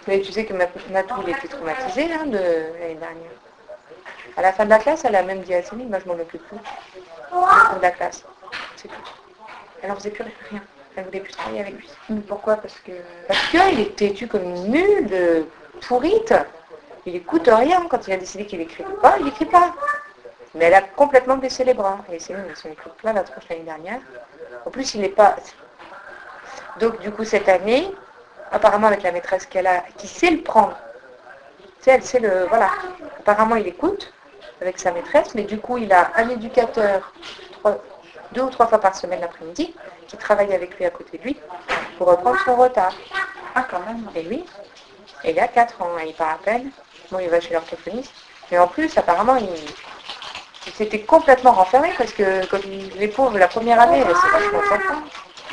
Mais tu sais que Matou, il était traumatisé de l'année dernière. À la fin de la classe, elle a même dit à Céline, moi je m'en occupe plus. De la classe. C'est tout. Elle n'en faisait plus rien. Elle ne voulait plus travailler avec lui. Mais pourquoi? Parce qu'il est têtu comme une mule, pourrite. Il écoute rien. Quand il a décidé qu'il n'écrit pas, il n'écrit pas. Mais elle a complètement baissé les bras. Et Céline, elle s'en est plein la tronche l'année dernière. En plus, il n'est pas... Donc, du coup, cette année, apparemment, avec la maîtresse qu'elle a, qui sait le prendre. Tu sais, elle sait le... Voilà. Apparemment, il écoute avec sa maîtresse, mais du coup, il a un éducateur 2 ou 3 fois par semaine l'après-midi qui travaille avec lui à côté de lui pour reprendre son retard. Ah, quand même. Et lui, il a 4 ans, il part à peine. Bon, il va chez l'orthophoniste. Mais en plus, apparemment, il s'était complètement renfermé parce que comme les pauvres, la première année, c'est vachement enfant.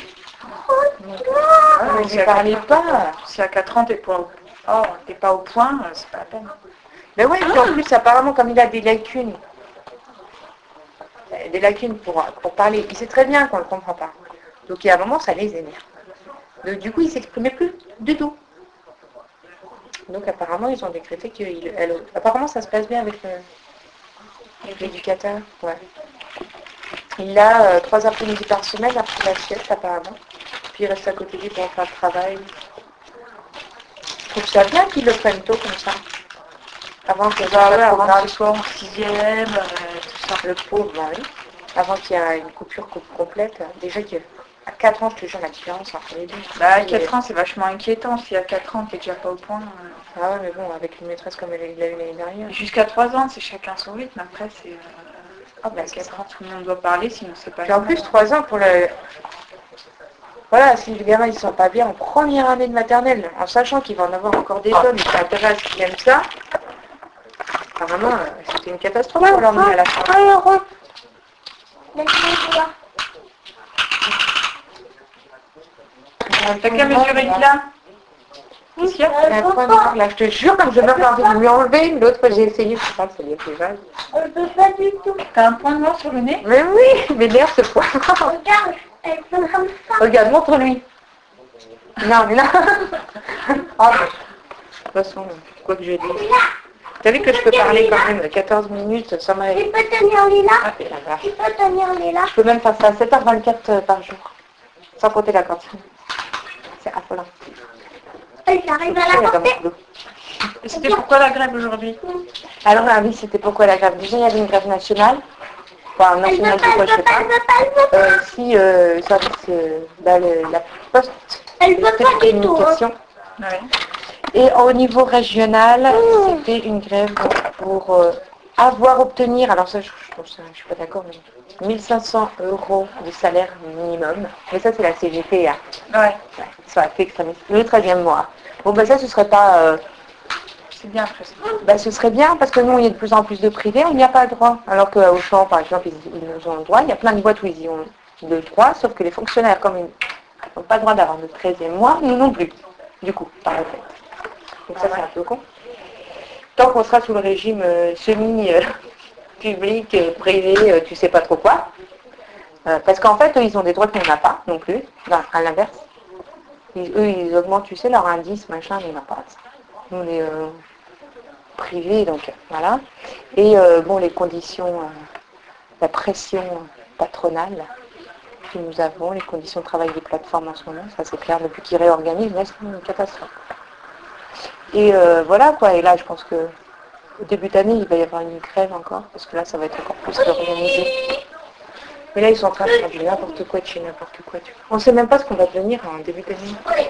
Il ne parlait pas. Si à 4 ans, t'es pas au point, c'est pas la peine. Mais oui, puis en plus, apparemment, comme il a des lacunes pour parler, il sait très bien qu'on ne le comprend pas. Donc, il y a un moment, ça les énerve. Donc, du coup, il ne s'exprimait plus du tout. Donc, apparemment, ils ont décrété apparemment, ça se passe bien avec l'éducateur. Ouais. Il a 3 après-midi par semaine après la sieste, apparemment. Puis, il reste à côté de lui pour faire le travail. Je trouve ça bien qu'ils le prennent tôt comme ça. Avant que avant soit en 6e, tout ça. Le pauvre, bah oui. Avant qu'il y ait une coupure complète. Déjà qu'à 4 ans, je te jure la différence entre les deux. À 4 ans, c'est vachement inquiétant. Si à 4 ans, t'es déjà pas au point. Ah ouais, mais bon, avec une maîtresse comme elle l'a eu l'année dernière. Jusqu'à 3 ans, c'est chacun son rythme. Après, c'est... Ah bah, 4 ans, tout le monde doit parler, sinon c'est pas... Puis en plus, 3 ans pour le... Voilà, si les gamins ils sont pas bien en première année de maternelle, en sachant qu'il va en avoir encore des tonnes, qui s'intéressent, qui aiment ça, apparemment, c'était une catastrophe pour l'emmener à la fin. T'as qu'à mesurer là. Qu'est-ce qu'il y a? Il y a un point noir là, je te jure, comme je meurs envie de lui enlever. L'autre fois j'ai essayé, je sais pas, ça lui a fait mal. Elle peut pas du tout. T'as un point noir sur le nez? Mais oui, mais d'ailleurs ce point. Regarde, elle fait comme ça. Regarde, montre-lui. Non, mais là. Oh, de toute façon, quoi que je dise. T'as vu que je peux parler quand même 14 minutes sans m'arrêter. Tu peux tenir les là? Ah, et là-bas. Tu peux tenir les là? Je peux même faire ça à 7h24 par jour. Sans compter la cantine. C'est affolant. J'arrive à la porter. C'était pourquoi la grève aujourd'hui? Alors là, oui, c'était pourquoi la grève. Déjà, il y avait une grève nationale. Enfin, nationale de quoi, je sais pas. Si, service, la poste, elle veut pas du tout. Communication. Ouais. Et au niveau régional, c'était une grève pour obtenir, alors ça, je suis pas d'accord, mais 1 500 € de salaire minimum. Mais ça, c'est la CGT. Hein. Ouais. Ça a fait extrémiste. Le 13e mois. Bon, ben ça, ce serait pas... C'est bien après ça. Ben, ce serait bien, parce que nous, il y a de plus en plus de privés, on n'y a pas le droit. Alors qu'au champ, par exemple, ils nous ont le droit. Il y a plein de boîtes où ils y ont le droit, sauf que les fonctionnaires, comme ils n'ont pas le droit d'avoir le 13e mois, nous non plus, du coup, par le fait. Donc ça, c'est un peu con. Tant qu'on sera sous le régime semi-public, privé, tu sais pas trop quoi. Parce qu'en fait, eux, ils ont des droits qu'on n'a pas non plus, à l'inverse. Eux, ils augmentent, tu sais, leur indice, machin, mais on n'a pas ça. Nous, on est privés, donc voilà. Et bon, les conditions, la pression patronale que nous avons, les conditions de travail des plateformes en ce moment, ça c'est clair, depuis qu'ils réorganisent, là, c'est une catastrophe. Et voilà quoi, et là je pense que au début d'année il va y avoir une grève encore, parce que là ça va être encore plus réorganisé. Mais là ils sont en train de faire du n'importe quoi de chez n'importe quoi. On ne sait même pas ce qu'on va devenir en début d'année.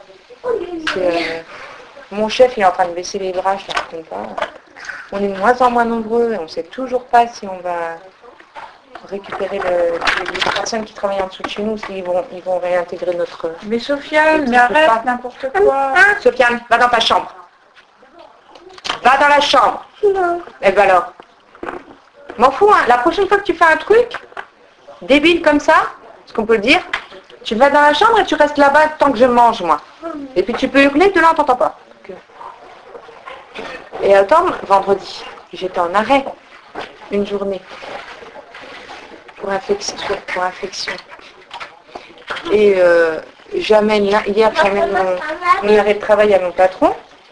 Mon chef il est en train de baisser les bras, je ne raconte pas. On est de moins en moins nombreux et on ne sait toujours pas si on va récupérer les personnes qui travaillent en dessous de chez nous, s'ils vont réintégrer notre... Mais Sofiane, mais arrête n'importe quoi. Sofiane, va dans ta chambre. Va dans la chambre. Non. Eh ben alors. M'en fous, hein. La prochaine fois que tu fais un truc débile comme ça, ce qu'on peut le dire, tu vas dans la chambre et tu restes là-bas tant que je mange, moi. Et puis tu peux hurler, de là on t'entend pas. Et attends, vendredi, j'étais en arrêt une journée pour infection. Et hier, j'amène mon arrêt de travail à mon patron.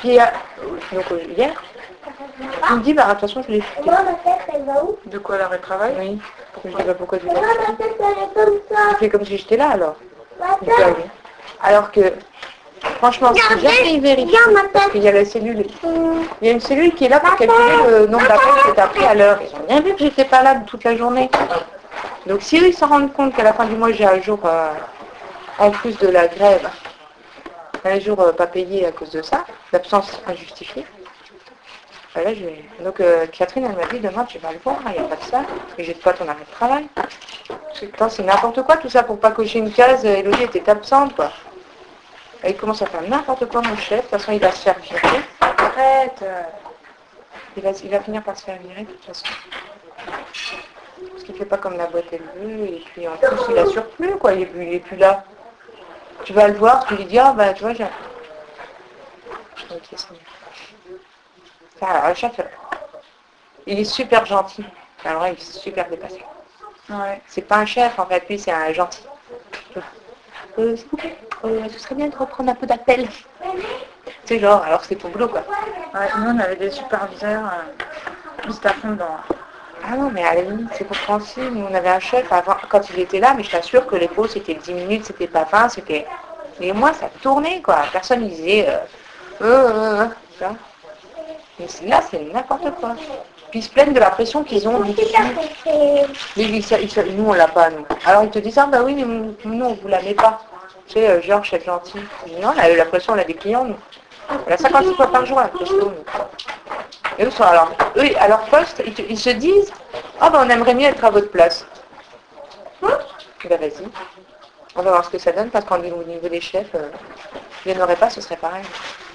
Puis, donc hier, il me dit, bah de toute façon, je l'ai fait. De quoi l'arrêt de travail? Oui. Je dis, bah pourquoi tu l'as fait? Je fais comme si j'étais là, alors. Il dit, ah oui. Alors que, franchement, si jamais ils vérifient, parce qu'il y a la cellule, il y a une cellule qui est là pour calculer le nombre d'appels que tu as pris à l'heure. Ils ont bien vu que j'étais pas là toute la journée. Donc si eux, ils s'en rendent compte qu'à la fin du mois, j'ai un jour, en plus de la grève, un jour pas payé à cause de ça, l'absence injustifiée, voilà, donc Catherine, elle m'a dit, demain, tu vas le voir, il n'y a pas de ça, et j'ai pas ton arrêt de travail. C'est n'importe quoi tout ça pour pas cocher une case, Elodie était absente, quoi. Et il commence à faire n'importe quoi, mon chef, de toute façon, il va se faire virer. Arrête, il va finir par se faire virer, de toute façon. Parce qu'il fait pas comme la boîte elle veut, et puis en plus, il assure plus, quoi, il est plus là. Tu vas le voir, tu lui dis, ah bah tu vois, j'ai... Ok, c'est bien. Alors, le chef, il est super gentil. Alors il est super dépassé. Ouais. C'est pas un chef, en fait, lui, c'est un gentil. S'il vous plaît, ce serait bien de reprendre un peu d'appel. C'est genre, alors c'est ton boulot, quoi. Ouais, nous, on avait des superviseurs, ils étaient à fond dedans. Ah non, mais à la limite, c'est compréhensible. Nous, on avait un chef avant, quand il était là, mais je t'assure que les pauses, c'était 10 minutes, c'était pas 20, c'était... Mais moi, ça tournait, quoi. Personne ne disait... ça. Mais là, c'est n'importe quoi. Puis ils se plaignent de la pression qu'ils ont du dessus. Mais nous, on l'a pas, nous. Alors ils te disent, ah bah oui, mais nous, on vous la met pas. Tu sais, Georges, c'est gentil. Je dis, non, la pression, on a des clients, nous. On a 56 fois par jour, la pression, nous. Et eux, à leur poste, ils se disent, ah bah on aimerait mieux être à votre place. Ben vas-y. On va voir ce que ça donne, parce qu'au niveau des chefs, il n'y en aurait pas, ce serait pareil.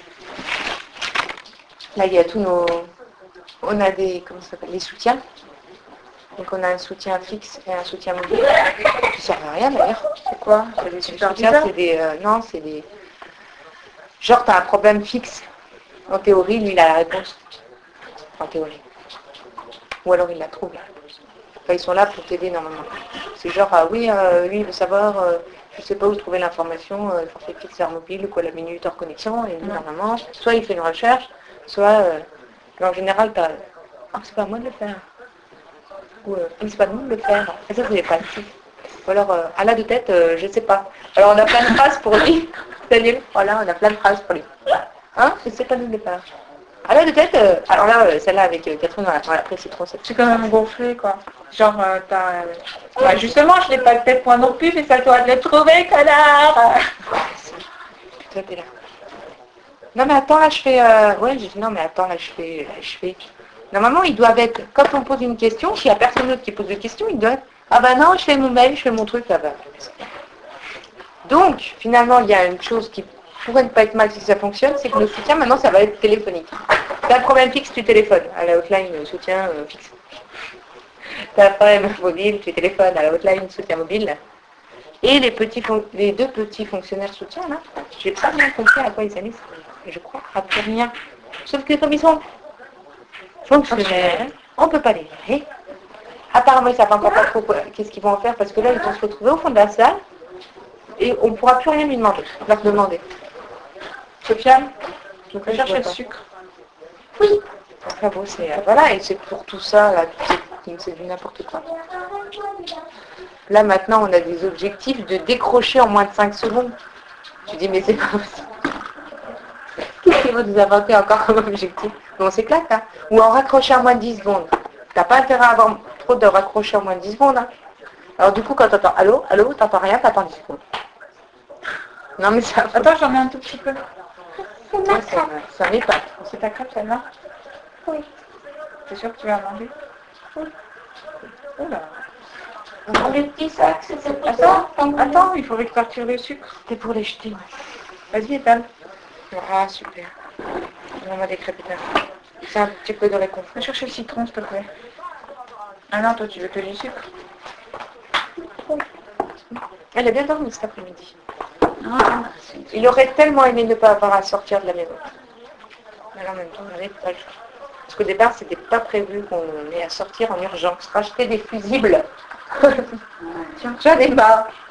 Là, il y a tous nos... On a des... Comment ça s'appelle? Les soutiens. Donc on a un soutien fixe et un soutien mobile. Qui ne sert à rien d'ailleurs. C'est quoi? C'est des superviseurs? C'est des... non, c'est des... Genre, tu as un problème fixe. En théorie, lui, il a la réponse. En théorie. Ou alors il la trouve. Enfin, ils sont là pour t'aider normalement. C'est genre, oui, lui, il veut savoir... je ne sais pas où trouver l'information, le forfait fixe hors mobile, ou quoi, la minute hors connexion, et lui, normalement, soit il fait une recherche, soit, en général, t'as, c'est pas à moi de le faire. Ou, c'est pas à nous de le faire. Et ça, vous n'avez pas le site. Ou alors, à la de tête, je ne sais pas. Alors, on a plein de phrases pour lui. Daniel, voilà, on a plein de phrases pour lui. Hein? Je ne sais pas nous de le faire. À la de tête, alors là, celle-là avec Catherine, après, c'est trop... C'est quand même gonflé, quoi. Genre, bah, justement, je n'ai pas de tête point non plus, mais c'est à toi de le trouver, connard. Toi, t'es là. Non, mais attends, là, je fais... Ouais, j'ai dit, non, mais attends, là, je fais... Normalement, ils doivent être... Quand on pose une question, s'il n'y a personne d'autre qui pose de questions, ils doivent... Ah bah non, je fais mon mail, je fais mon truc, là-bas. Donc, finalement, il y a une chose qui pourrait ne pas être mal si ça fonctionne, c'est que le soutien, maintenant, ça va être téléphonique. T'as un problème fixe, tu téléphones. À la hotline, soutien fixe. T'as un problème mobile, tu téléphones à la hotline, soutien mobile. Et les deux petits fonctionnaires soutien, là, j'ai pas bien compris à quoi ils allaient, je crois, à plus rien. Sauf que comme ils sont fonctionnaires, on ne peut pas les virer. Apparemment, ils ne savent encore pas trop qu'est-ce qu'ils vont en faire, parce que là, ils vont se retrouver au fond de la salle, et on ne pourra plus rien leur demander. Sofiane, Donc, je cherche le sucre. Oui. Enfin bon, voilà, et c'est pour tout ça, là, c'est du n'importe quoi. Là, maintenant, on a des objectifs de décrocher en moins de 5 secondes. Tu dis, mais c'est pas possible. Qu'est-ce qu'ils vont nous inventer encore comme objectif? Bon, c'est clair, hein. Ou en raccrocher en moins de 10 secondes. T'as pas intérêt à avoir trop de raccrocher en moins de 10 secondes. Hein. Alors du coup, quand t'entends allô, t'entends rien, t'attends 10 secondes. Non, mais ça... Attends, j'en mets un tout petit peu. Ouais, ça m'épate. C'est ta crêpe, celle-là? Oui. T'es sûr que tu vas en manger? Oui. Oula. On prend des petits sacs, c'est pour Attends, il faut répartir le sucre. C'est pour les jeter, ouais. Vas-y, étale. Ah, super. On a des crêpes étales. C'est un petit peu de réconfort. Va chercher le citron, s'il te plaît. Ah non, toi, tu veux que du sucre? Elle a bien dormi cet après-midi. Il aurait tellement aimé ne pas avoir à sortir de la maison. Mais en même temps, on n'avait pas le choix. Parce qu'au départ, c'était pas prévu qu'on ait à sortir en urgence. Racheter des fusibles. Tiens, j'en ai marre.